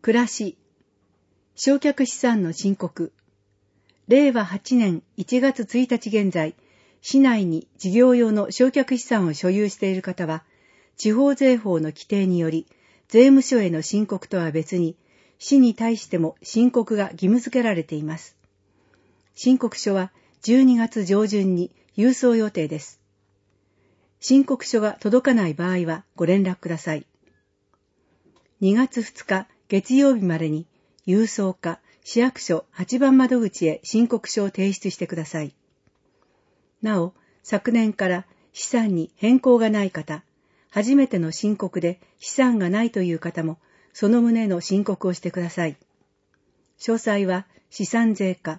暮らし、償却資産の申告。令和8年1月1日現在、市内に事業用の償却資産を所有している方は、地方税法の規定により、税務署への申告とは別に、市に対しても申告が義務付けられています。申告書は12月上旬に郵送予定です。申告書が届かない場合はご連絡ください。2月2日月曜日までに郵送か市役所8番窓口へ申告書を提出してください。なお、昨年から資産に変更がない方、初めての申告で資産がないという方も、その旨の申告をしてください。詳細は資産税課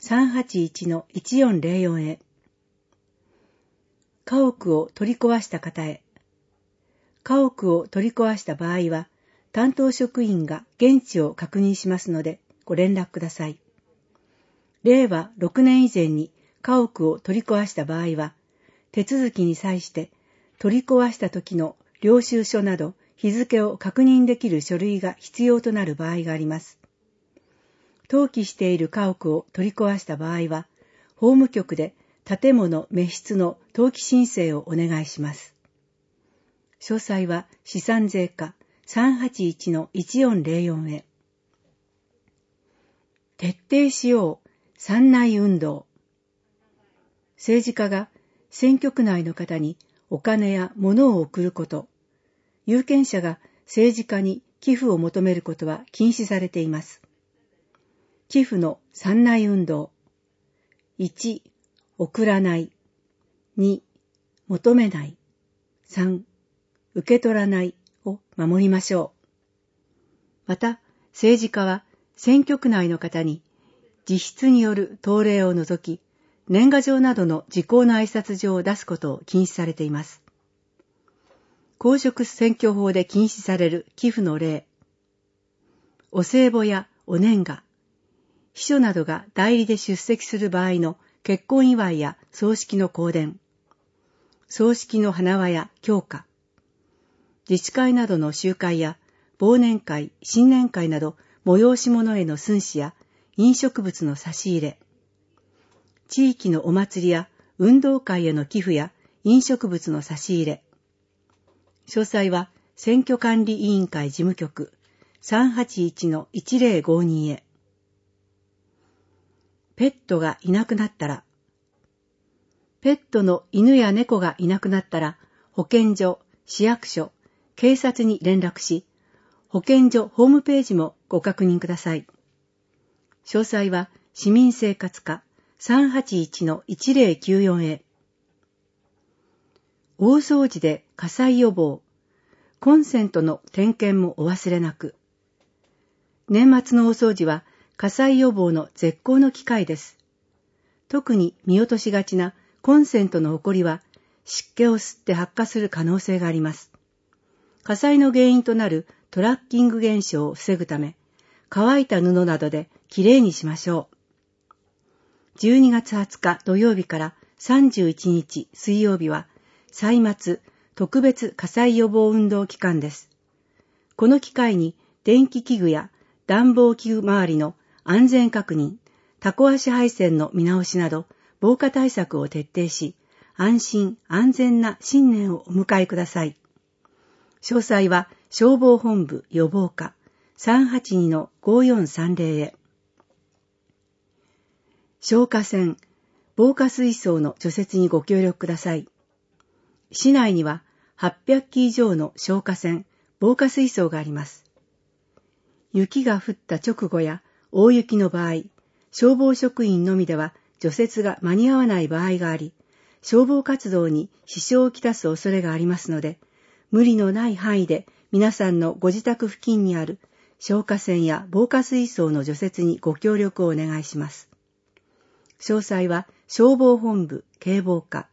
381-1404 へ。家屋を取り壊した方へ。家屋を取り壊した場合は、担当職員が現地を確認しますのでご連絡ください。令和6年以前に家屋を取り壊した場合は、手続きに際して取り壊した時の領収書など日付を確認できる書類が必要となる場合があります。登記している家屋を取り壊した場合は、法務局で建物滅失の登記申請をお願いします。詳細は資産税課 381-1404 へ。徹底しよう三内運動。政治家が選挙区内の方にお金や物を送ること、有権者が政治家に寄付を求めることは禁止されています。寄付の三内運動。1、送らない。2、求めない。3、受け取らないを守りましょう。また、政治家は選挙区内の方に自筆による答令を除き、年賀状などの時効の挨拶状を出すことを禁止されています。公職選挙法で禁止される寄付の例。お歳暮やお年賀、秘書などが代理で出席する場合の結婚祝いや葬式の香典、葬式の花輪や供花、自治会などの集会や忘年会、新年会など催し物への寸志や飲食物の差し入れ、地域のお祭りや運動会への寄付や飲食物の差し入れ。詳細は選挙管理委員会事務局 381-1052 へ。ペットがいなくなったら。ペットの犬や猫がいなくなったら、保健所、市役所、警察に連絡し、保健所ホームページもご確認ください。詳細は市民生活課 381-1094 へ。大掃除で火災予防、コンセントの点検もお忘れなく。年末の大掃除は火災予防の絶好の機会です。特に見落としがちなコンセントのほこりは湿気を吸って発火する可能性があります。火災の原因となるトラッキング現象を防ぐため、乾いた布などできれいにしましょう。12月20日土曜日から31日水曜日は、歳末特別火災予防運動期間です。この機会に電気器具や暖房器具周りの安全確認、タコ足配線の見直しなど防火対策を徹底し、安心安全な新年をお迎えください。詳細は消防本部予防課 382-5430 へ。消火栓、防火水槽の除雪にご協力ください。市内には800基以上の消火栓、防火水槽があります。雪が降った直後や大雪の場合、消防職員のみでは除雪が間に合わない場合があり、消防活動に支障をきたす恐れがありますので、無理のない範囲で皆さんのご自宅付近にある消火栓や防火水槽の除雪にご協力をお願いします。詳細は消防本部警防課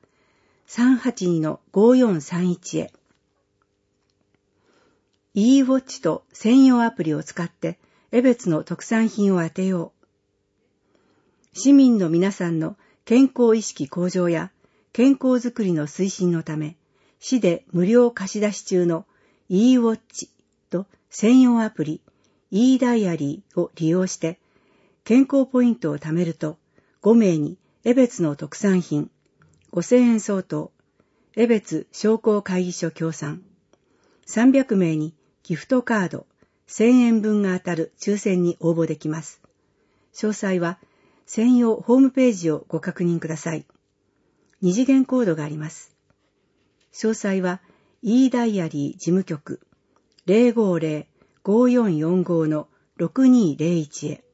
382-5431 へ。e-watch と専用アプリを使って江別の特産品を当てよう。市民の皆さんの健康意識向上や健康づくりの推進のため、市で無料貸し出し中の e-watch と専用アプリ e ダイアリーを利用して健康ポイントを貯めると5名に江別の特産品5000円相当、江別商工会議所協賛、300名にギフトカード1000円分が当たる抽選に応募できます。詳細は専用ホームページをご確認ください。2次元コードがあります。詳細は e ダイアリー事務局 050-5445-6201 へ。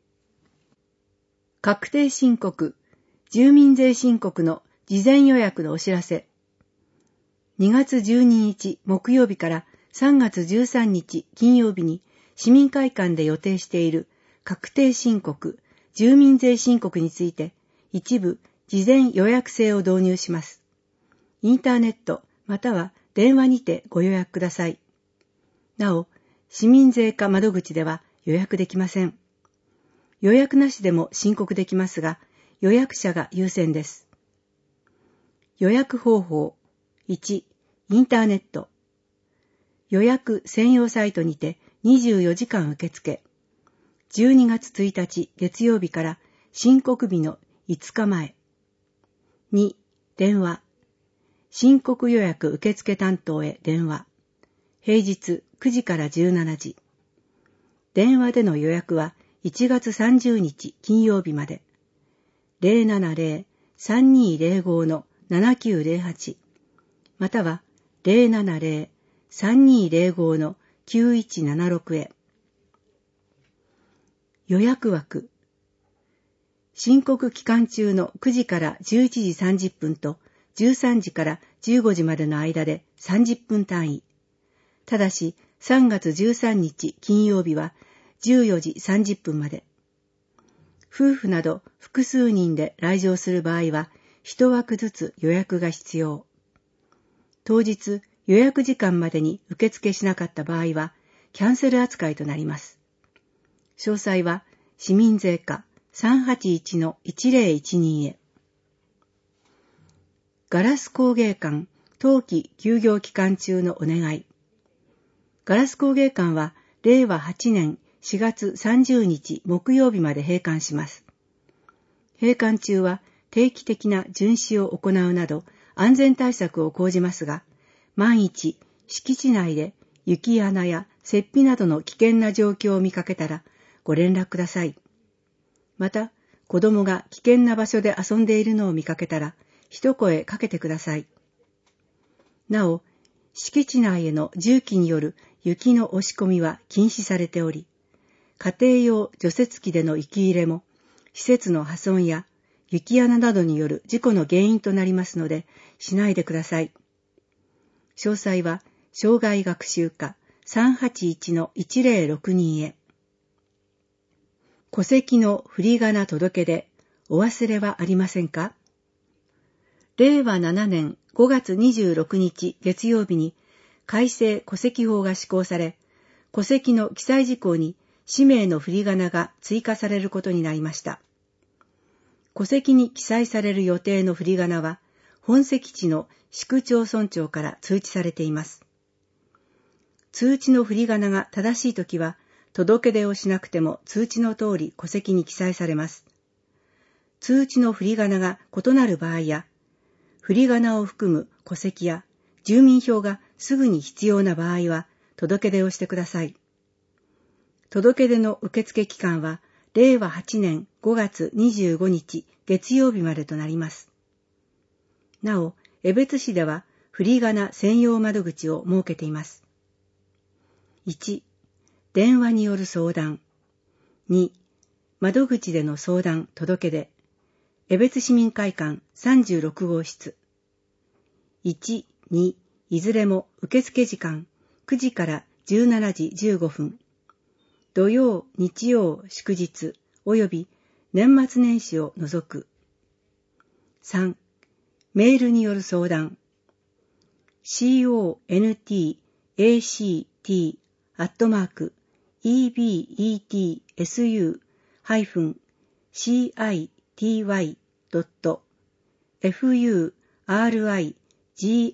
確定申告、住民税申告の事前予約のお知らせ。2月12日木曜日から3月13日金曜日に市民会館で予定している確定申告、住民税申告について一部事前予約制を導入します。インターネットまたは電話にてご予約ください。なお、市民税課窓口では予約できません。予約なしでも申告できますが、予約者が優先です。予約方法。1、インターネット。予約専用サイトにて24時間受付。12月1日月曜日から申告日の5日前。2、電話。申告予約受付担当へ電話。平日9時から17時。電話での予約は1月30日金曜日まで。070-3205-7908または070-3205-9176へ。予約枠。申告期間中の9時から11時30分と13時から15時までの間で30分単位。ただし3月13日金曜日は14時30分まで。夫婦など複数人で来場する場合は1枠ずつ予約が必要。当日予約時間までに受付しなかった場合はキャンセル扱いとなります。詳細は市民税課 381-1012 へ。ガラス工芸館冬季休業期間中のお願い。ガラス工芸館は令和8年4月30日木曜日まで閉館します。閉館中は定期的な巡視を行うなど安全対策を講じますが、万一敷地内で雪穴や雪庇などの危険な状況を見かけたらご連絡ください。また、子供が危険な場所で遊んでいるのを見かけたら一声かけてください。なお、敷地内への重機による雪の押し込みは禁止されており、家庭用除雪機での雪入れも施設の破損や雪穴などによる事故の原因となりますのでしないでください。詳細は障害学習課 381-1062 へ。戸籍の振り仮名届け出お忘れはありませんか？令和7年5月26日月曜日に改正戸籍法が施行され、戸籍の記載事項に氏名の振り仮名が追加されることになりました。戸籍に記載される予定の振り仮名は、本籍地の市区町村長から通知されています。通知の振り仮名が正しいときは、届け出をしなくても通知の通り戸籍に記載されます。通知の振り仮名が異なる場合や、振り仮名を含む戸籍や住民票がすぐに必要な場合は、届け出をしてください。届け出の受付期間は、令和8年5月25日月曜日までとなります。なお、江別市では振り仮名専用窓口を設けています。1、電話による相談。2、窓口での相談届け出。江別市民会館36号室。1、2、いずれも受付時間9時から17時15分。土曜、日曜、祝日、および年末年始を除く。3、メールによる相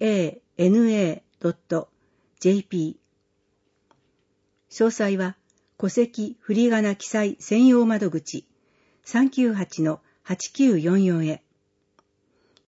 談。content@ebetsu-furigana.jp。詳細は戸籍振り仮名記載専用窓口 398-8944 へ。